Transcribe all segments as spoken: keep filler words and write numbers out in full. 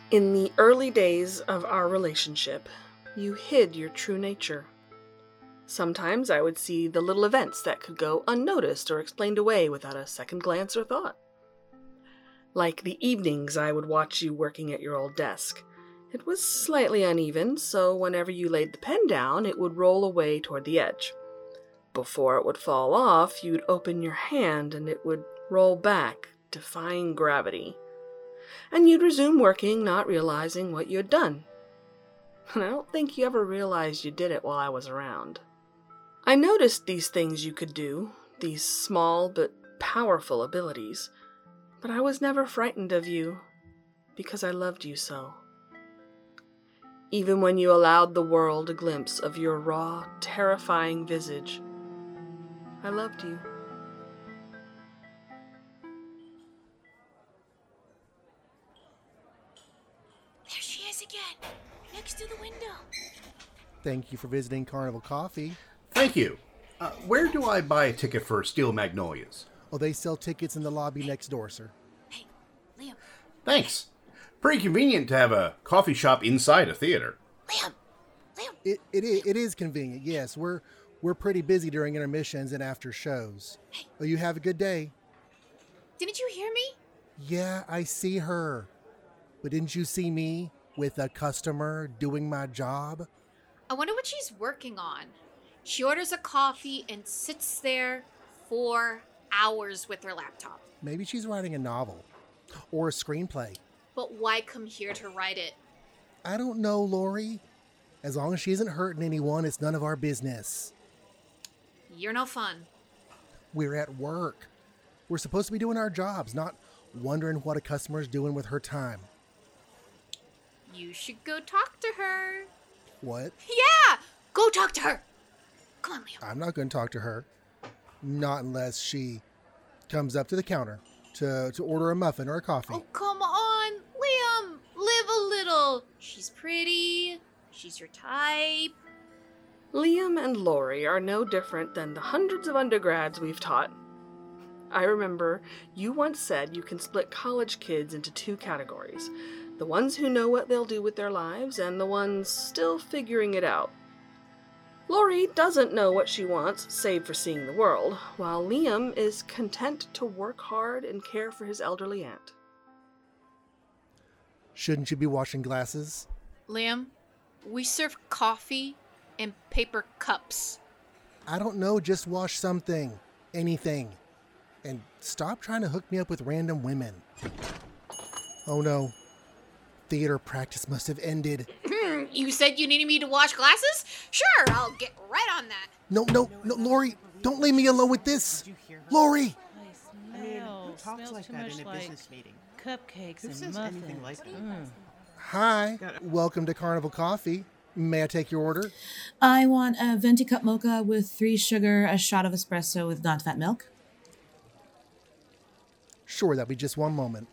In the early days of our relationship, you hid your true nature. Sometimes I would see the little events that could go unnoticed or explained away without a second glance or thought. Like the evenings I would watch you working at your old desk. It was slightly uneven, so whenever you laid the pen down, it would roll away toward the edge. Before it would fall off, you'd open your hand and it would roll back, defying gravity. And you'd resume working, not realizing what you had done. And I don't think you ever realized you did it while I was around. I noticed these things you could do, these small but powerful abilities, but I was never frightened of you, because I loved you so. Even when you allowed the world a glimpse of your raw, terrifying visage, I loved you. There she is again, next to the window. Thank you for visiting Carnival Coffee. Thank you. Uh, where do I buy a ticket for Steel Magnolias? Oh, they sell tickets in the lobby next door, sir. Hey, Liam. Thanks. Pretty convenient to have a coffee shop inside a theater. Liam! Liam! It it is, it is convenient, yes. We're we're pretty busy during intermissions and after shows. Hey. Oh, you have a good day. Didn't you hear me? Yeah, I see her. But didn't you see me with a customer doing my job? I wonder what she's working on. She orders a coffee and sits there for hours with her laptop. Maybe she's writing a novel or a screenplay. But why come here to write it? I don't know, Lori. As long as she isn't hurting anyone, it's none of our business. You're no fun. We're at work. We're supposed to be doing our jobs, not wondering what a customer's doing with her time. You should go talk to her. What? Yeah! Go talk to her! Come on, Liam. I'm not going to talk to her. Not unless she comes up to the counter to, to order a muffin or a coffee. Oh, come on! Liam! Live a little! She's pretty. She's your type. Liam and Lori are no different than the hundreds of undergrads we've taught. I remember you once said you can split college kids into two categories. The ones who know what they'll do with their lives and the ones still figuring it out. Lori doesn't know what she wants, save for seeing the world, while Liam is content to work hard and care for his elderly aunt. Shouldn't you be washing glasses? Liam, we serve coffee in paper cups. I don't know, just wash something. Anything. And stop trying to hook me up with random women. Oh no. Theater practice must have ended. You said you needed me to wash glasses? Sure, I'll get right on that. No, no, no, Lori, don't leave me alone with this. Lori! I mean, who talks like that in a like business meeting? Cupcakes Who and says muffins. anything like that? Mm. Hi, welcome to Carnival Coffee. May I take your order? I want a venti cup mocha with three sugar, a shot of espresso with non-fat milk. Sure, that'll be just one moment.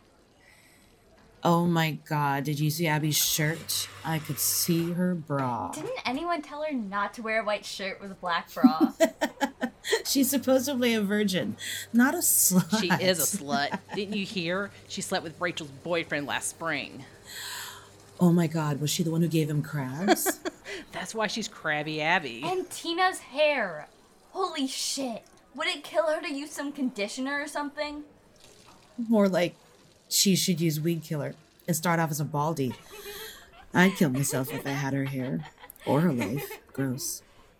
Oh my god, did you see Abby's shirt? I could see her bra. Didn't anyone tell her not to wear a white shirt with a black bra? She's supposedly a virgin, not a slut. She is a slut. Didn't you hear? She slept with Rachel's boyfriend last spring. Oh my god, was she the one who gave him crabs? That's why she's Crabby Abby. And Tina's hair. Holy shit. Would it kill her to use some conditioner or something? More like she should use weed killer and start off as a baldy. I'd kill myself if I had her hair. Or her life. Gross.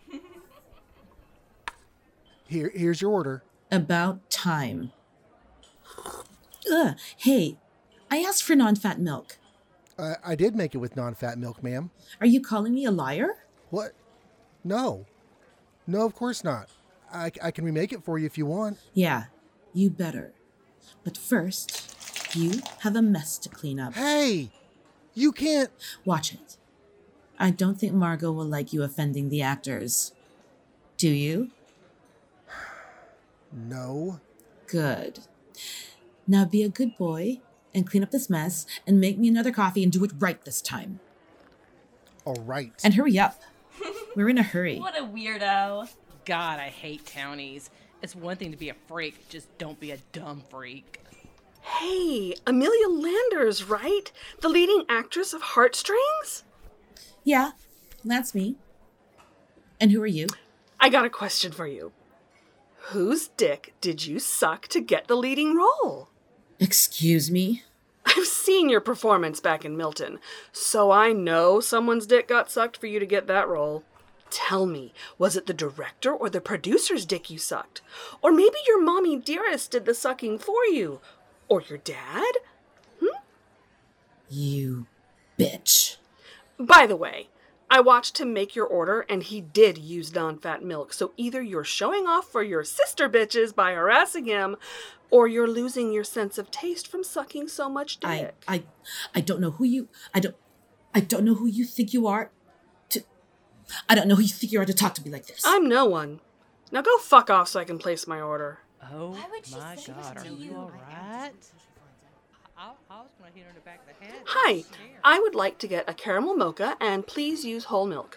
Here, here's your order. About time. Ugh, hey, I asked for non-fat milk. Uh, I did make it with non-fat milk, ma'am. Are you calling me a liar? What? No. No, of course not. I, I can remake it for you if you want. Yeah, you better. But first, you have a mess to clean up. Hey! You can't... Watch it. I don't think Margot will like you offending the actors. Do you? No. Good. Now be a good boy and clean up this mess and make me another coffee and do it right this time. All right. And hurry up. We're in a hurry. What a weirdo. God, I hate townies. It's one thing to be a freak, just don't be a dumb freak. Hey, Amelia Landers, right? The leading actress of Heartstrings? Yeah, that's me. And who are you? I got a question for you. Whose dick did you suck to get the leading role? Excuse me? I've seen your performance back in Milton, so I know someone's dick got sucked for you to get that role. Tell me, was it the director or the producer's dick you sucked? Or maybe your mommy dearest did the sucking for you? Or your dad? Hmm? You bitch. By the way, I watched him make your order and he did use non-fat milk, so either you're showing off for your sister bitches by harassing him, or you're losing your sense of taste from sucking so much dick. I I I don't know who you I don't I don't know who you think you are to I don't know who you think you are to talk to me like this. I'm no one. Now go fuck off so I can place my order. Oh Why would she my say god, that are to you you? alright? I, I was gonna hit her in the back of the head. Hi, Scared. I would like to get a caramel mocha and please use whole milk.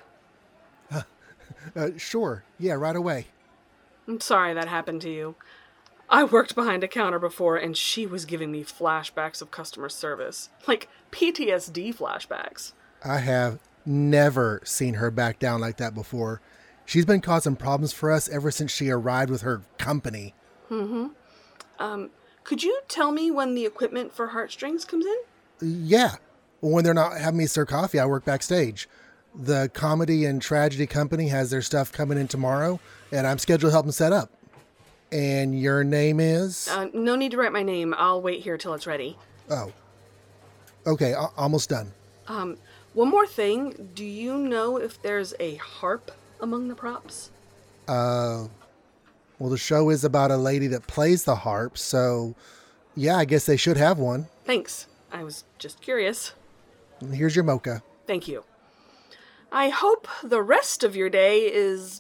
Uh, sure. Yeah, right away. I'm sorry that happened to you. I worked behind a counter before and she was giving me flashbacks of customer service. Like P T S D flashbacks. I have never seen her back down like that before. She's been causing problems for us ever since she arrived with her company. Mm-hmm. Um, could you tell me when the equipment for Heartstrings comes in? Yeah. When they're not having me serve coffee, I work backstage. The comedy and tragedy company has their stuff coming in tomorrow, and I'm scheduled to help them set up. And your name is? Uh, no need to write my name. I'll wait here till it's ready. Oh. Okay, a- almost done. Um, one more thing. Do you know if there's a harp among the props? Uh, well, the show is about a lady that plays the harp, so yeah, I guess they should have one. Thanks. I was just curious. Here's your mocha. Thank you. I hope the rest of your day is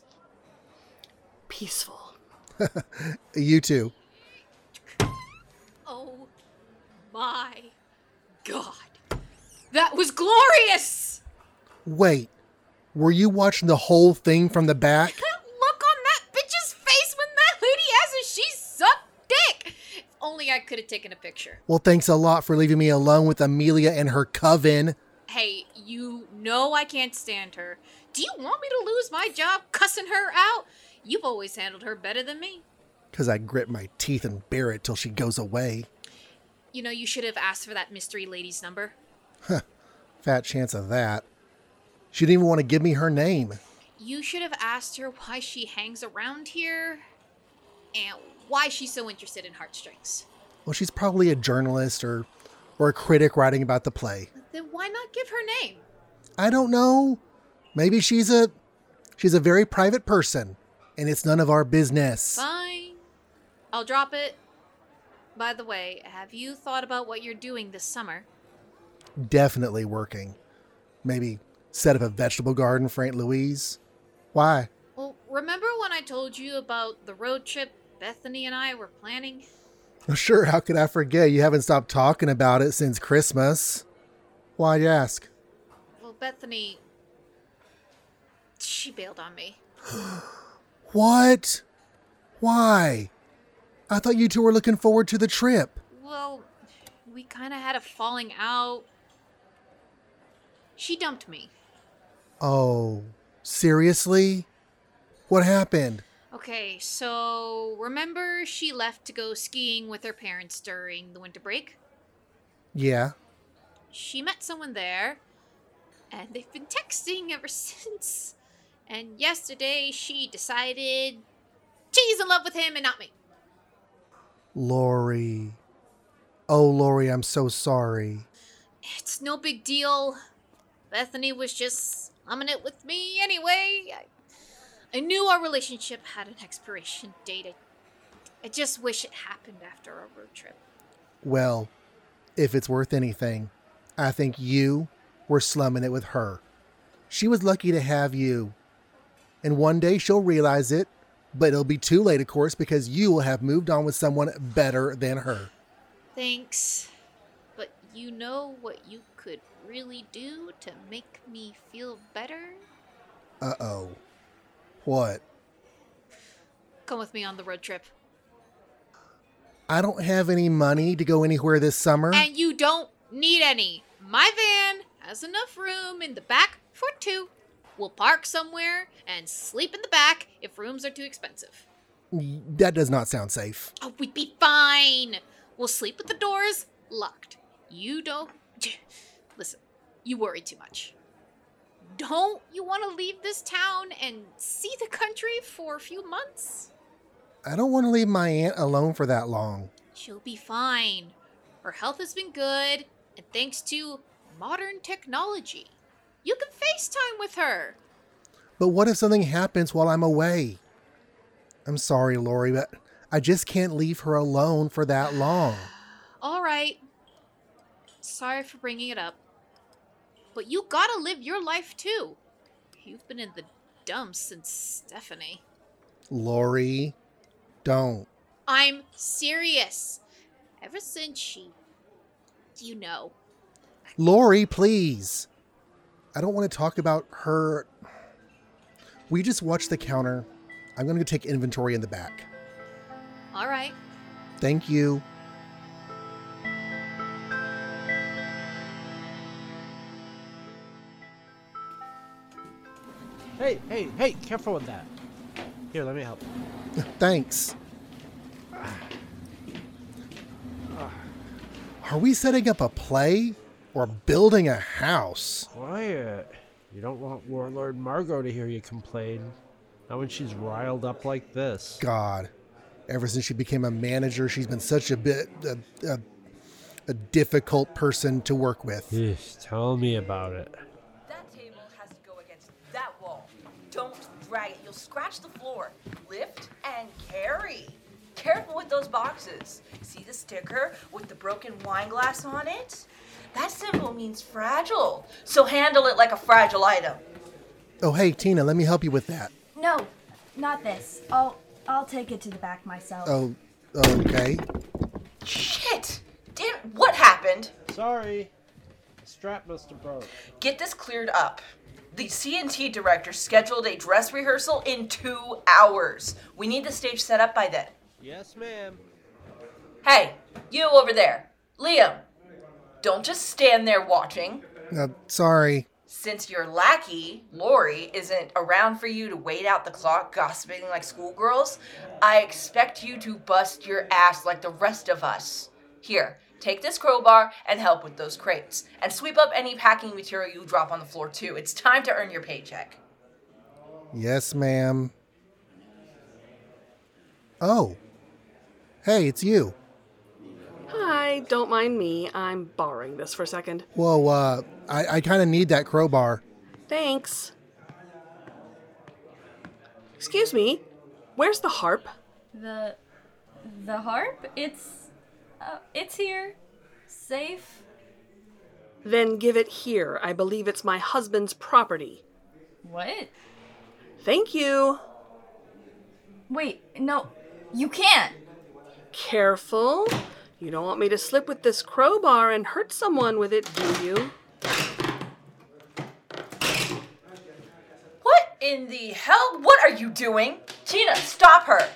peaceful. You too. Oh my god. That was glorious! Wait, were you watching the whole thing from the back? That look on that bitch's face when that lady asked if she sucked dick! If only I could have taken a picture. Well, thanks a lot for leaving me alone with Amelia and her coven. Hey, you know I can't stand her. Do you want me to lose my job cussing her out? You've always handled her better than me. Because I grit my teeth and bear it till she goes away. You know, you should have asked for that mystery lady's number. Huh. Fat chance of that. She didn't even want to give me her name. You should have asked her why she hangs around here and why she's so interested in Heartstrings. Well, she's probably a journalist or, or a critic writing about the play. Then why not give her name? I don't know. Maybe she's a she's a very private person, and it's none of our business. Fine. I'll drop it. By the way, have you thought about what you're doing this summer? Definitely working. Maybe set up a vegetable garden for Aunt Louise. Why? Well, remember when I told you about the road trip Bethany and I were planning? Well, sure, how could I forget? You haven't stopped talking about it since Christmas. Why'd you ask? Well, Bethany, she bailed on me. What? Why? I thought you two were looking forward to the trip. Well, we kind of had a falling out. She dumped me. Oh, seriously? What happened? Okay, so remember she left to go skiing with her parents during the winter break? Yeah. She met someone there, and they've been texting ever since. And yesterday she decided she's in love with him and not me. Lori. Oh, Lori, I'm so sorry. It's no big deal. Bethany was just slumming it with me anyway. I, I knew our relationship had an expiration date. I, I just wish it happened after our road trip. Well, if it's worth anything, I think you were slumming it with her. She was lucky to have you. And one day she'll realize it, but it'll be too late, of course, because you will have moved on with someone better than her. Thanks. But you know what you could really do to make me feel better? Uh-oh. What? Come with me on the road trip. I don't have any money to go anywhere this summer. And you don't need any. My van has enough room in the back for two. We'll park somewhere and sleep in the back if rooms are too expensive. That does not sound safe. Oh, we'd be fine. We'll sleep with the doors locked. You don't... Listen, you worry too much. Don't you want to leave this town and see the country for a few months? I don't want to leave my aunt alone for that long. She'll be fine. Her health has been good, and thanks to modern technology, you can FaceTime with her. But what if something happens while I'm away? I'm sorry, Lori, but I just can't leave her alone for that long. All right. Sorry for bringing it up. But you gotta live your life too. You've been in the dumps since Stephanie. Lori, don't. I'm serious. Ever since she... You know. Lori, please. I don't want to talk about her. We just watched the counter. I'm going to take inventory in the back. All right. Thank you. Hey, hey, hey, careful with that. Here, let me help. Thanks. Are we setting up a play or building a house? Quiet. You don't want Warlord Margot to hear you complain. Not when she's riled up like this. God. Ever since she became a manager, she's been such a bit... A, a, a difficult person to work with. Eesh, tell me about it. That table has to go against that wall. Don't drag it. You'll scratch the floor. Lift and carry. Careful with those boxes. See the sticker with the broken wine glass on it? That symbol means fragile. So handle it like a fragile item. Oh, hey, Tina, let me help you with that. No, not this. I'll I'll take it to the back myself. Oh, okay. Shit! Dan, what happened? Sorry. The strap must have broke. Get this cleared up. The C and T director scheduled a dress rehearsal in two hours. We need the stage set up by then. Yes, ma'am. Hey, you over there. Liam, don't just stand there watching. Uh, sorry. Since your lackey, Lori, isn't around for you to wait out the clock gossiping like schoolgirls, I expect you to bust your ass like the rest of us. Here, take this crowbar and help with those crates. And sweep up any packing material you drop on the floor, too. It's time to earn your paycheck. Yes, ma'am. Oh. Hey, it's you. Hi, don't mind me. I'm borrowing this for a second. Whoa, uh, I, I kind of need that crowbar. Thanks. Excuse me, where's the harp? The the harp? It's uh, it's here. Safe. Then give it here. I believe it's my husband's property. What? Thank you. Wait, no. You can't. Careful. You don't want me to slip with this crowbar and hurt someone with it, do you? What in the hell? What are you doing? Tina, stop her.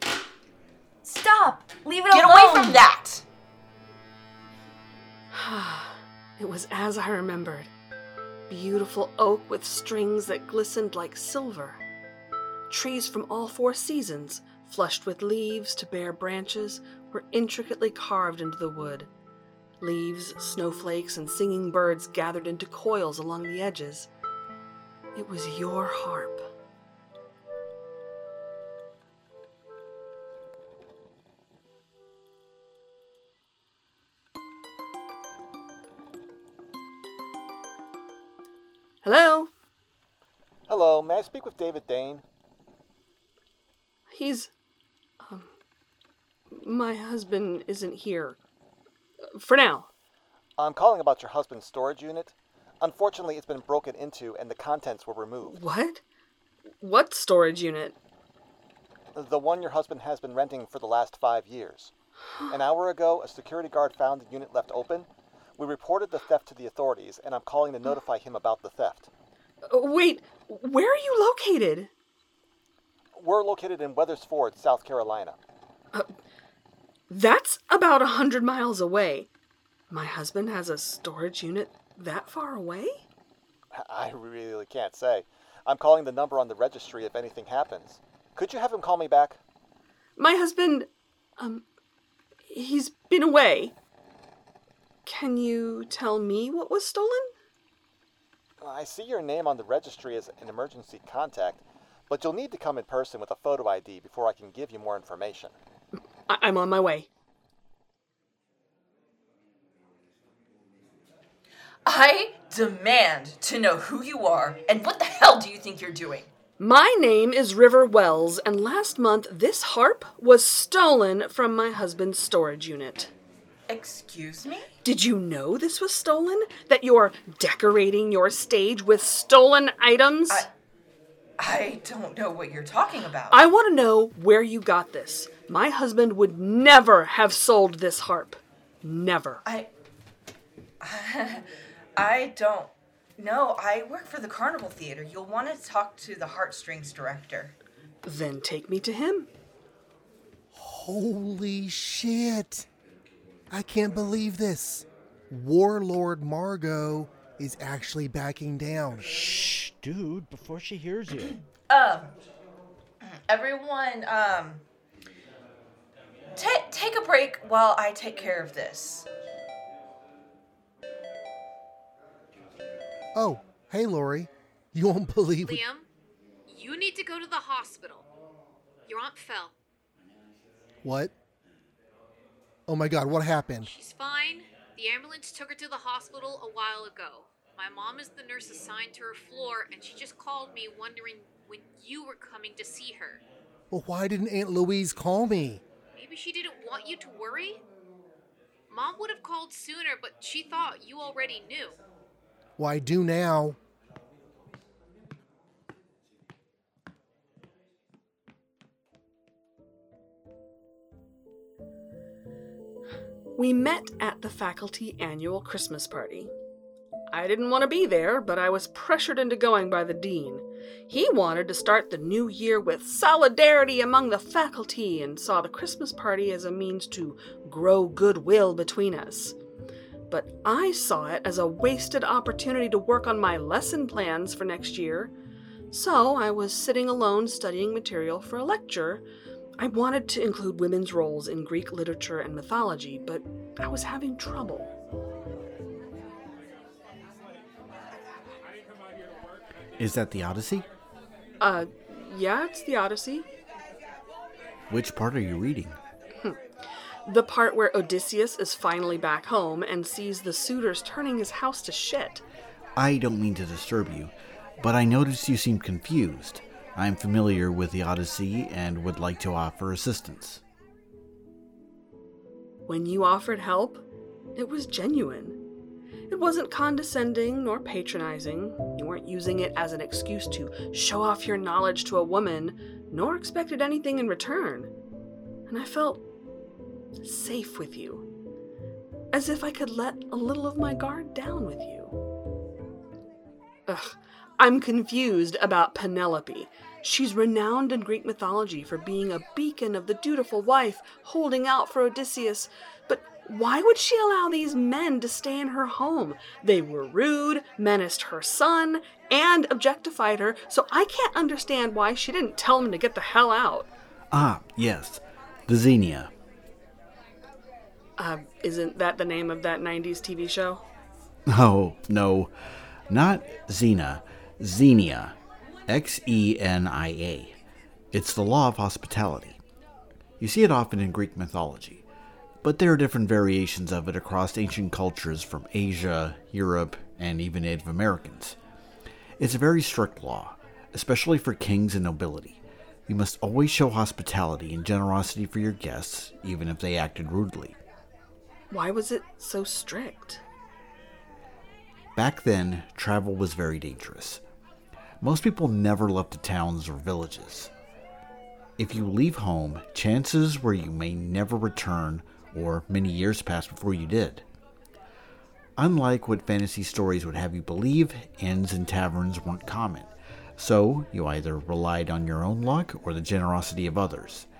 Stop. Leave it Get alone. away from that. It was as I remembered. Beautiful oak with strings that glistened like silver. Trees from all four seasons, flushed with leaves to bare branches, were intricately carved into the wood. Leaves, snowflakes, and singing birds gathered into coils along the edges. It was your harp. Hello? Hello, may I speak with David Dane? He's... Um, my husband isn't here. For now. I'm calling about your husband's storage unit. Unfortunately, it's been broken into and the contents were removed. What? What storage unit? The one your husband has been renting for the last five years. An hour ago, a security guard found the unit left open. We reported the theft to the authorities, and I'm calling to notify him about the theft. Uh, wait, where are you located? We're located in Weathersford, South Carolina. Uh, That's about a hundred miles away. My husband has a storage unit that far away? I really can't say. I'm calling the number on the registry if anything happens. Could you have him call me back? My husband, um, he's been away. Can you tell me what was stolen? I see your name on the registry as an emergency contact, but you'll need to come in person with a photo I D before I can give you more information. I- I'm on my way. I demand to know who you are and what the hell do you think you're doing? My name is River Wells, and last month this harp was stolen from my husband's storage unit. Excuse me? Did you know this was stolen? That you're decorating your stage with stolen items? I, I don't know what you're talking about. I want to know where you got this. My husband would never have sold this harp. Never. I... I don't know. I work for the Carnival Theater. You'll want to talk to the Heartstrings director. Then take me to him. Holy shit. I can't believe this. Warlord Margot is actually backing down. Shh, dude, before she hears you. Um, everyone, um, ta- take a break while I take care of this. Oh, hey, Lori. You won't believe it. Liam, you need to go to the hospital. Your aunt fell. What? Oh my god, what happened? She's fine. The ambulance took her to the hospital a while ago. My mom is the nurse assigned to her floor, and she just called me wondering when you were coming to see her. Well, why didn't Aunt Louise call me? Maybe she didn't want you to worry? Mom would have called sooner, but she thought you already knew. Well, I do now. We met at the faculty annual Christmas party. I didn't want to be there, but I was pressured into going by the dean. He wanted to start the new year with solidarity among the faculty and saw the Christmas party as a means to grow goodwill between us. But I saw it as a wasted opportunity to work on my lesson plans for next year. So I was sitting alone studying material for a lecture. I wanted to include women's roles in Greek literature and mythology, but I was having trouble. Is that the Odyssey? Uh, yeah, it's the Odyssey. Which part are you reading? The part where Odysseus is finally back home and sees the suitors turning his house to shit. I don't mean to disturb you, but I noticed you seemed confused. I'm familiar with the Odyssey and would like to offer assistance. When you offered help, it was genuine. It wasn't condescending nor patronizing. You weren't using it as an excuse to show off your knowledge to a woman, nor expected anything in return. And I felt safe with you, as if I could let a little of my guard down with you. Ugh, I'm confused about Penelope. She's renowned in Greek mythology for being a beacon of the dutiful wife holding out for Odysseus, but why would she allow these men to stay in her home? They were rude, menaced her son, and objectified her, so I can't understand why she didn't tell them to get the hell out. Ah, yes, the Xenia. Uh, isn't that the name of that nineties T V show? Oh, no, not Xena, Xenia, X E N I A. It's the law of hospitality. You see it often in Greek mythology, but there are different variations of it across ancient cultures from Asia, Europe, and even Native Americans. It's a very strict law, especially for kings and nobility. You must always show hospitality and generosity for your guests, even if they acted rudely. Why was it so strict? Back then, travel was very dangerous. Most people never left the towns or villages. If you leave home, chances were you may never return, or many years pass before you did. Unlike what fantasy stories would have you believe, inns and taverns weren't common, so you either relied on your own luck or the generosity of others.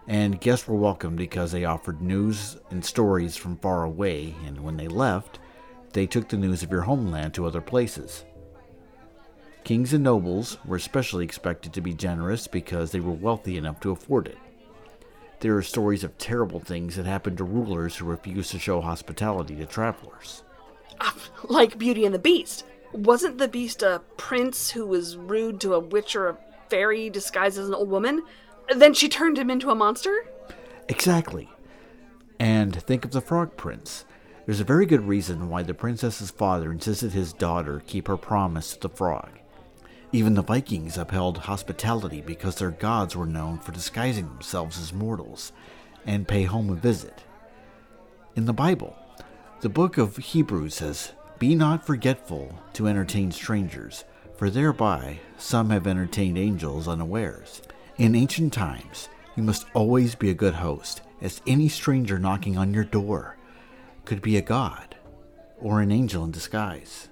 and guests were welcome because they offered news and stories from far away, and when they left, they took the news of your homeland to other places. Kings and nobles were especially expected to be generous because they were wealthy enough to afford it. There are stories of terrible things that happened to rulers who refused to show hospitality to travelers. Like Beauty and the Beast. Wasn't the Beast a prince who was rude to a witch or a fairy disguised as an old woman? Then she turned him into a monster? Exactly. And think of the Frog Prince. There's a very good reason why the princess's father insisted his daughter keep her promise to the frog. Even the Vikings upheld hospitality because their gods were known for disguising themselves as mortals and pay home a visit. In the Bible, the book of Hebrews says, "Be not forgetful to entertain strangers, for thereby some have entertained angels unawares." In ancient times, you must always be a good host, as any stranger knocking on your door could be a god or an angel in disguise.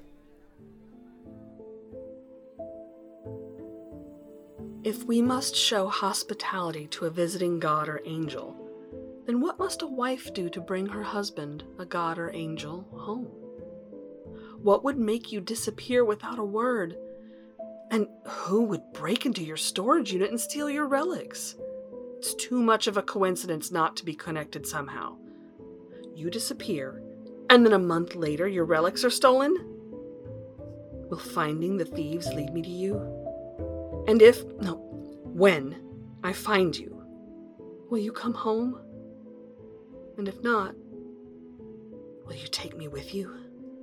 If we must show hospitality to a visiting god or angel, then what must a wife do to bring her husband, a god or angel, home? What would make you disappear without a word? And who would break into your storage unit and steal your relics? It's too much of a coincidence not to be connected somehow. You disappear, and then a month later your relics are stolen? Will finding the thieves lead me to you? And if, no, when I find you, will you come home? And if not, will you take me with you?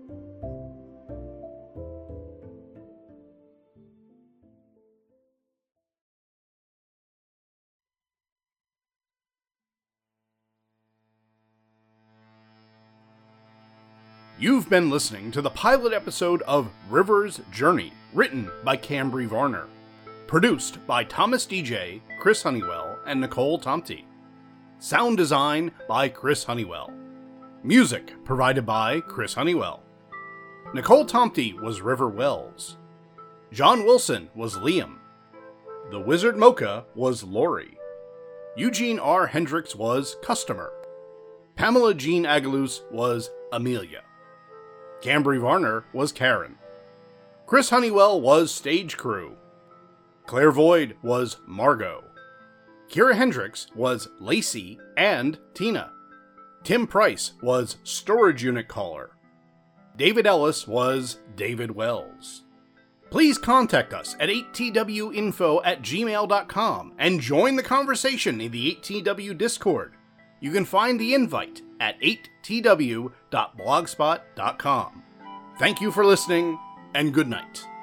You've been listening to the pilot episode of River's Journey, written by Cambry Varner. Produced by Thomas D J, Chris Honeywell, and Nicole Tomty. Sound design by Chris Honeywell. Music provided by Chris Honeywell. Nicole Tomty was River Wells. John Wilson was Liam. The Wizard Mocha was Lori. Eugene R. Hendricks was Customer. Pamela Jean Agalus was Amelia. Cambry Varner was Karen. Chris Honeywell was Stage Crew. Claire Void was Margot. Kira Hendricks was Lacey and Tina. Tim Price was Storage Unit Caller. David Ellis was David Wells. Please contact us at eight t w info at gmail dot com and join the conversation in the eight T W Discord. You can find the invite at eight t w dot blogspot dot com. Thank you for listening, and good night.